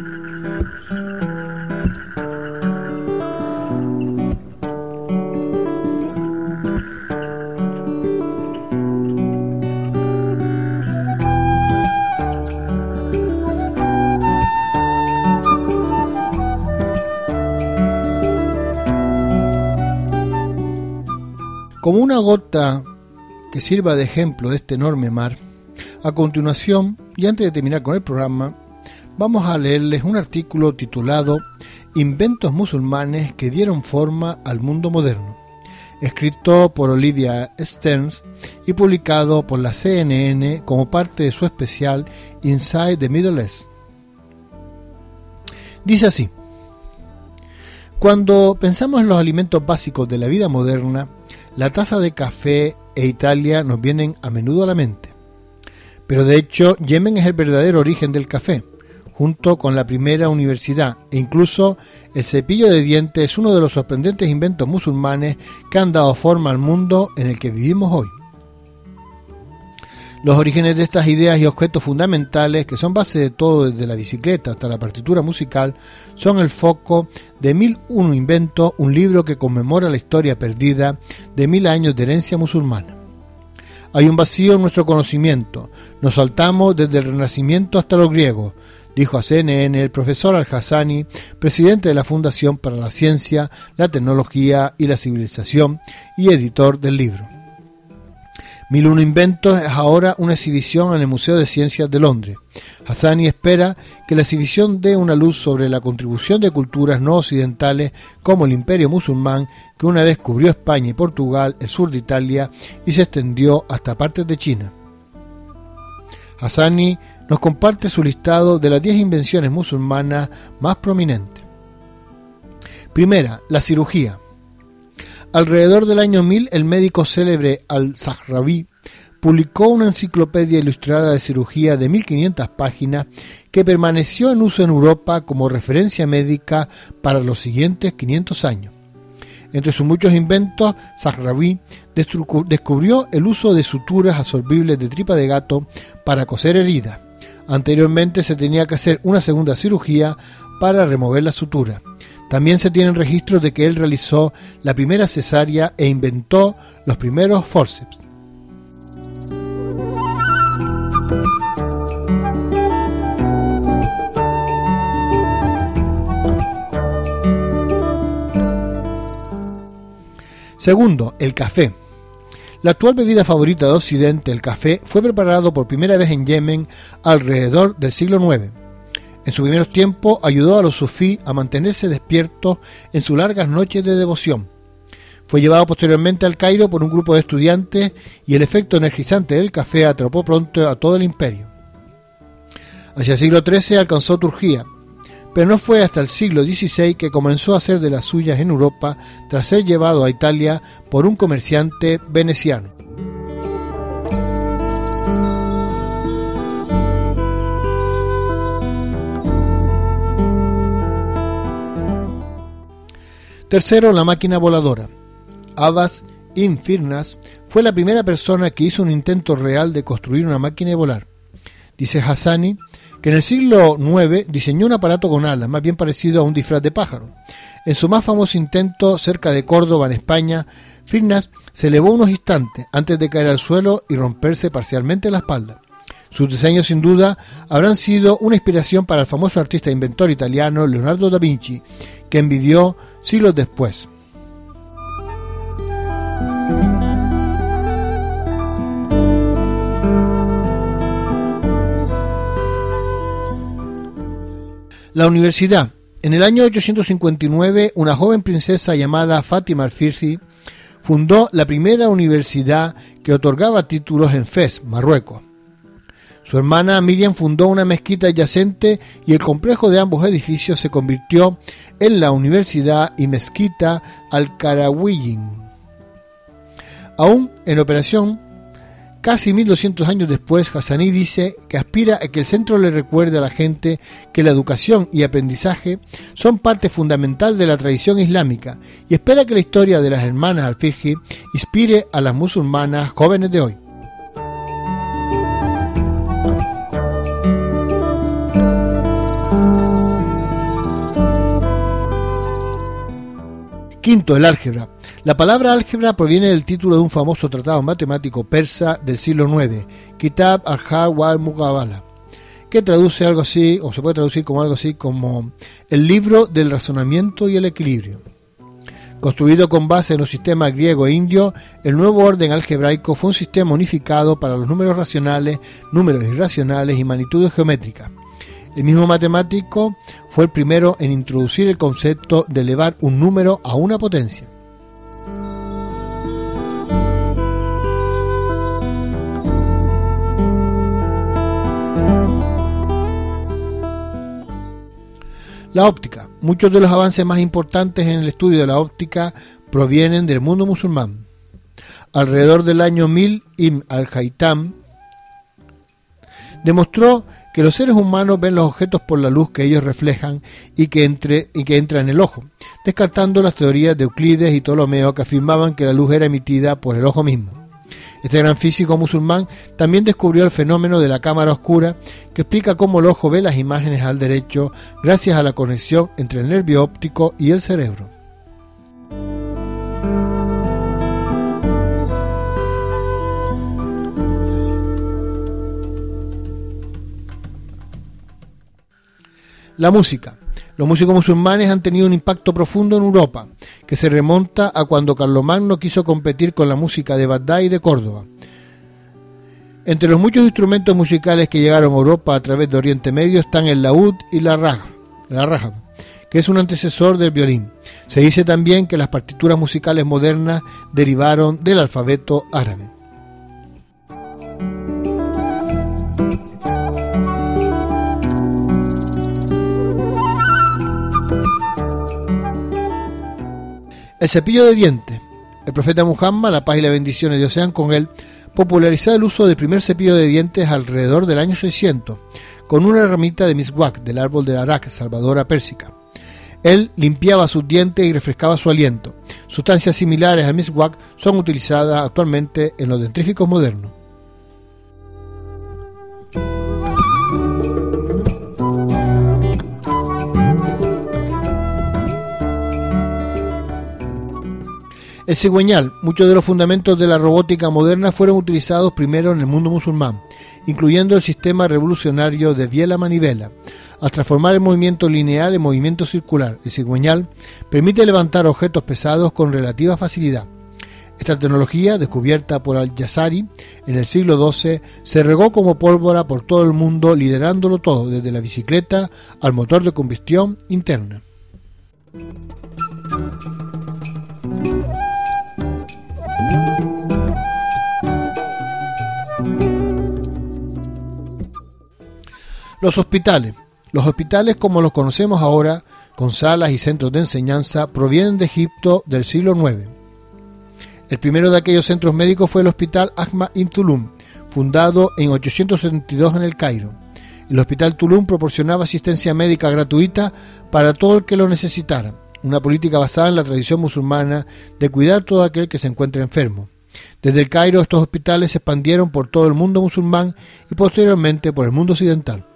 Como una gota que sirva de ejemplo de este enorme mar, a continuación, y antes de terminar con el programa, vamos a leerles un artículo titulado Inventos musulmanes que dieron forma al mundo moderno, escrito por Olivia Stearns y publicado por la CNN como parte de su especial Inside the Middle East. Dice así: cuando pensamos en los alimentos básicos de la vida moderna, la taza de café e Italia nos vienen a menudo a la mente. Pero de hecho, Yemen es el verdadero origen del café, junto con la primera universidad, e incluso el cepillo de dientes es uno de los sorprendentes inventos musulmanes que han dado forma al mundo en el que vivimos hoy. Los orígenes de estas ideas y objetos fundamentales, que son base de todo desde la bicicleta hasta la partitura musical, son el foco de 1001 inventos, un libro que conmemora la historia perdida de 1000 años de herencia musulmana. Hay un vacío en nuestro conocimiento, nos saltamos desde el Renacimiento hasta los griegos, dijo a CNN el profesor Al-Hassani, presidente de la Fundación para la Ciencia, la Tecnología y la Civilización y editor del libro. 1001 Inventos es ahora una exhibición en el Museo de Ciencias de Londres. Hassani espera que la exhibición dé una luz sobre la contribución de culturas no occidentales como el Imperio musulmán, que una vez cubrió España y Portugal, el sur de Italia y se extendió hasta partes de China. Hassani nos comparte su listado de las 10 invenciones musulmanas más prominentes. Primera, la cirugía. Alrededor del año 1000, el médico célebre Al-Zahrawi publicó una enciclopedia ilustrada de cirugía de 1500 páginas que permaneció en uso en Europa como referencia médica para los siguientes 500 años. Entre sus muchos inventos, Zahrawi descubrió el uso de suturas absorbibles de tripa de gato para coser heridas. Anteriormente se tenía que hacer una segunda cirugía para remover la sutura. También se tienen registros de que él realizó la primera cesárea e inventó los primeros forceps. Segundo, el café. La actual bebida favorita de Occidente, el café, fue preparado por primera vez en Yemen alrededor del siglo IX. En sus primeros tiempos ayudó a los sufí a mantenerse despiertos en sus largas noches de devoción. Fue llevado posteriormente al Cairo por un grupo de estudiantes y el efecto energizante del café atrapó pronto a todo el imperio. Hacia el siglo XIII alcanzó Turquía, pero no fue hasta el siglo XVI que comenzó a hacer de las suyas en Europa tras ser llevado a Italia por un comerciante veneciano. Tercero, la máquina voladora. Abbas ibn Firnas fue la primera persona que hizo un intento real de construir una máquina de volar. Dice Hassani que en el siglo IX diseñó un aparato con alas, más bien parecido a un disfraz de pájaro. En su más famoso intento, cerca de Córdoba, en España, Firnas se elevó unos instantes antes de caer al suelo y romperse parcialmente la espalda. Sus diseños, sin duda, habrán sido una inspiración para el famoso artista e inventor italiano Leonardo da Vinci, quien vivió siglos después. La universidad. En el año 859, una joven princesa llamada Fátima al-Firsi fundó la primera universidad que otorgaba títulos en Fez, Marruecos. Su hermana Miriam fundó una mezquita adyacente y el complejo de ambos edificios se convirtió en la Universidad y Mezquita Al-Qarawiyyin. Aún en operación, casi 1200 años después, Hassani dice que aspira a que el centro le recuerde a la gente que la educación y aprendizaje son parte fundamental de la tradición islámica y espera que la historia de las hermanas al-Firsi inspire a las musulmanas jóvenes de hoy. Quinto, el álgebra. La palabra álgebra proviene del título de un famoso tratado matemático persa del siglo IX, Kitab al-Muqabala, que traduce algo así, o se puede traducir como algo así como el libro del razonamiento y el equilibrio. Construido con base en los sistemas griego e indio, el nuevo orden algebraico fue un sistema unificado para los números racionales, números irracionales y magnitudes geométricas. El mismo matemático fue el primero en introducir el concepto de elevar un número a una potencia. La óptica. Muchos de los avances más importantes en el estudio de la óptica provienen del mundo musulmán. Alrededor del año 1000, Ibn al-Haytham demostró que los seres humanos ven los objetos por la luz que ellos reflejan y que entra en el ojo, descartando las teorías de Euclides y Ptolomeo que afirmaban que la luz era emitida por el ojo mismo. Este gran físico musulmán también descubrió el fenómeno de la cámara oscura, que explica cómo el ojo ve las imágenes al derecho gracias a la conexión entre el nervio óptico y el cerebro. La música. Los músicos musulmanes han tenido un impacto profundo en Europa, que se remonta a cuando Carlomagno quiso competir con la música de Bagdad y de Córdoba. Entre los muchos instrumentos musicales que llegaron a Europa a través de Oriente Medio están el laúd y la rajab, que es un antecesor del violín. Se dice también que las partituras musicales modernas derivaron del alfabeto árabe. El cepillo de dientes. El profeta Muhammad, la paz y la bendición de Dios sean con él, popularizó el uso del primer cepillo de dientes alrededor del año 600, con una ramita de miswak del árbol de arak, salvadora pérsica. Él limpiaba sus dientes y refrescaba su aliento. Sustancias similares al miswak son utilizadas actualmente en los dentífricos modernos. El cigüeñal. Muchos de los fundamentos de la robótica moderna fueron utilizados primero en el mundo musulmán, incluyendo el sistema revolucionario de biela-manivela. Al transformar el movimiento lineal en movimiento circular, el cigüeñal permite levantar objetos pesados con relativa facilidad. Esta tecnología, descubierta por Al-Jazari en el siglo XII, se regó como pólvora por todo el mundo, liderándolo todo, desde la bicicleta al motor de combustión interna. Los hospitales. Los hospitales, como los conocemos ahora, con salas y centros de enseñanza, provienen de Egipto del siglo IX. El primero de aquellos centros médicos fue el Hospital Ahmad ibn Tulum, fundado en 872 en el Cairo. El Hospital Tulum proporcionaba asistencia médica gratuita para todo el que lo necesitara, una política basada en la tradición musulmana de cuidar a todo aquel que se encuentre enfermo. Desde el Cairo, estos hospitales se expandieron por todo el mundo musulmán y posteriormente por el mundo occidental.